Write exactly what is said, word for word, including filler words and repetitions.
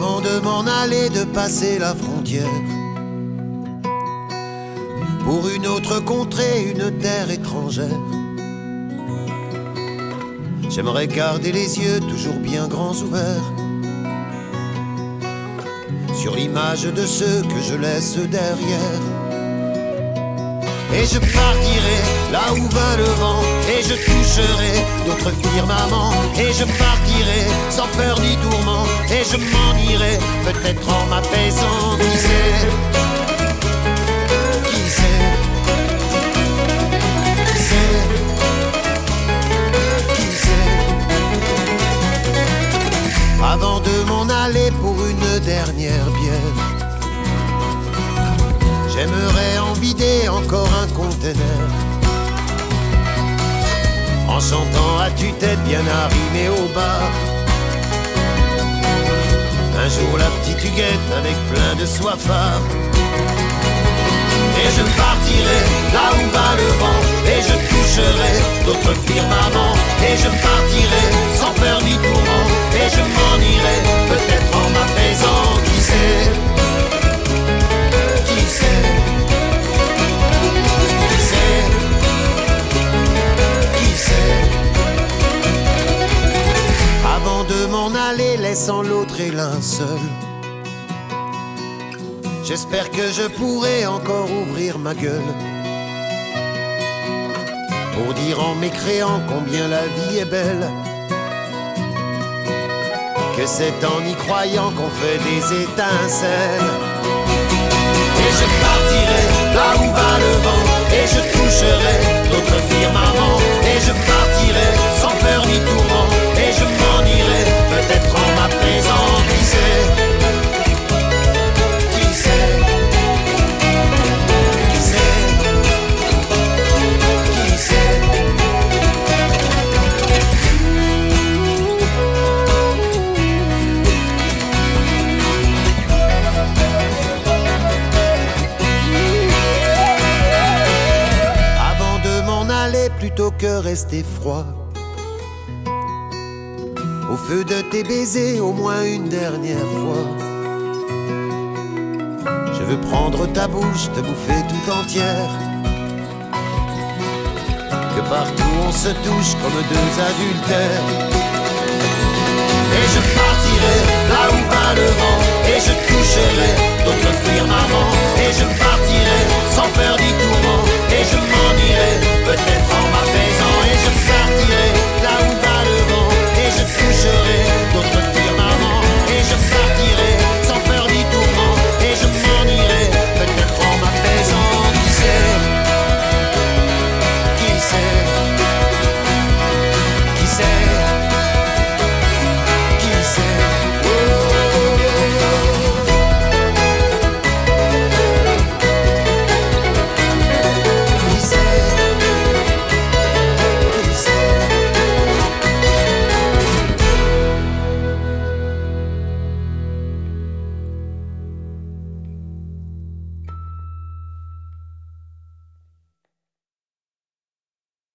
Avant de m'en aller, de passer la frontière pour une autre contrée, une terre étrangère. J'aimerais garder les yeux toujours bien grands ouverts sur l'image de ceux que je laisse derrière. Et je partirai là où va le vent, et je toucherai d'autres firmaments. Et je partirai sans peur ni tourment, et je m'en irai peut-être en m'apaisant. Qui sait? Qui sait? Qui sait? Qui sait? Avant de m'en aller pour une dernière bière, j'aimerais en vider encore un conteneur, en chantant à tue-tête bien arrimé au bar. Un jour la petite Huguette avec plein de soifard. Et je partirai là où va le vent, et je toucherai d'autres firmaments. Et je partirai sans peur ni tourment, et je m'en irai peut-être en m'apaisant. Qui sait? Qui sait? Qui sait? Qui sait? Avant de m'en aller, laissant l'autre et l'un seul, j'espère que je pourrai encore ouvrir ma gueule pour dire en mécréant combien la vie est belle, que c'est en y croyant qu'on fait des étincelles. Et je partirai là où va le vent, et je toucherai d'autres firmaments. Et je partirai sans peur ni tourment, et je m'en irai peut-être en m'apaisant. Qui sait? Qui sait? Qui sait? Qui sait? Plutôt que rester froid au feu de tes baisers, au moins une dernière fois, je veux prendre ta bouche, te bouffer tout entière, que partout on se touche comme deux adultères. Et je partirai là où va le vent, et je toucherai d'autres firmaments, et